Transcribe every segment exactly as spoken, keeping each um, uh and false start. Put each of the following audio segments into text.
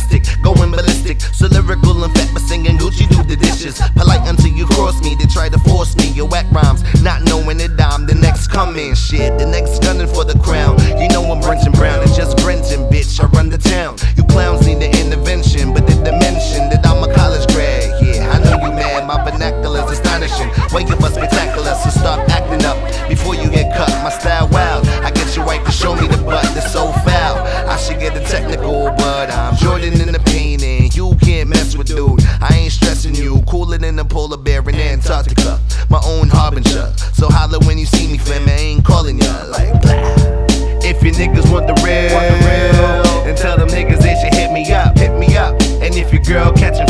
realistic, going ballistic. So lyrical and fat, but singing Gucci do the dishes. Polite until you cross me, they try to force me. Your whack rhymes, not knowing that I'm the next coming. Shit, the next gunning for the crown. You know I'm Brenton Brown, it's just Brenton, bitch, I run the town. You clowns need an intervention, but did they mention that I'm a college grad? Yeah, I know you mad, my vernacular's astonishing. Way you but spectacular, so stop acting up before you get cut. My style wild, I get your wife to show me the butt, that's so foul. I should get a technical, but I'm Jordan in the painting. You can't mess with dude, I ain't stressing you. Cooler than a polar bear in Antarctica, my own harbinger. So holler when you see me, fam, I ain't calling ya like blah. If your niggas want the real, want the real, then tell them niggas they should hit me up, hit me up. And if your girl catching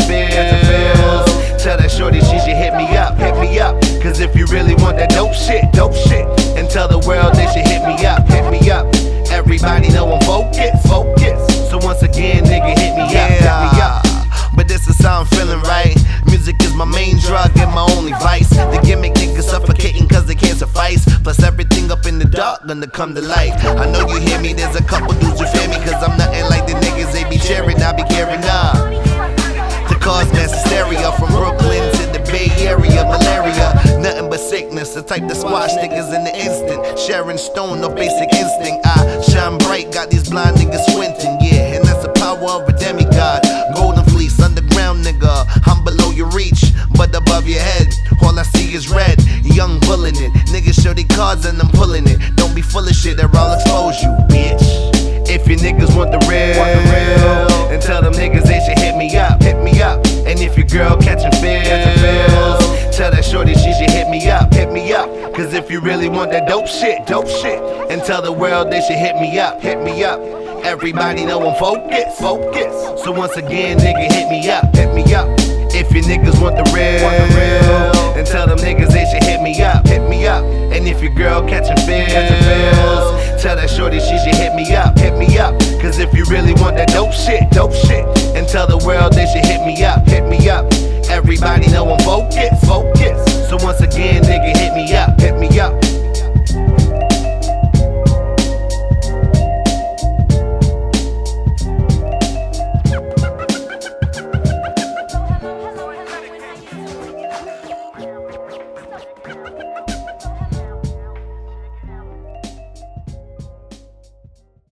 feels, tell that shorty she should hit me up, hit me up. Cause if you really want that dope shit, dope shit, and tell the world they should hit me up, hit me up. Everybody know I'm focused, focused. So once again, nigga, hit me up, hit me up. But this is how I'm feeling, right? Music is my main drug and my only vice. The gimmick niggas suffocating cause they can't suffice. Plus everything up in the dark gonna come to light. I know you hear me, there's a couple dudes who fear me, cause I'm nothing like the niggas they be sharing, I be carrying up. To cause mass hysteria from Brooklyn to the Bay Area, malaria, nothing but sickness. The type that squash niggas in the instant. Sharon Stone, no basic instinct. I shine bright, got these blind niggas squinting, yeah. And that's the power of a demigod. Golden fleece, underground nigga. I'm below your reach, but above your head. All I see is red, young bullin' it. Niggas show they cards and I'm pulling it. Don't be full of shit or I'll expose you, bitch. If your niggas want the real, want the real, then tell them niggas they should hit me up, hit me up. And if your girl catching feels, tell that shorty she should hit me up, hit me up. Cause if you really want that dope shit, dope shit, and tell the world they should hit me up, hit me up. Everybody know I'm focused, focused. So once again, nigga, hit me up, hit me up. If your niggas want the real, want the real, then tell them niggas they should hit me up, hit me up. And if your girl catching feels, tell that shorty she should hit me up, hit me up. Cause if you really want that dope shit, dope shit, and tell the world they should hit me up, hit me up. Everybody know I'm focused, focused. So once again,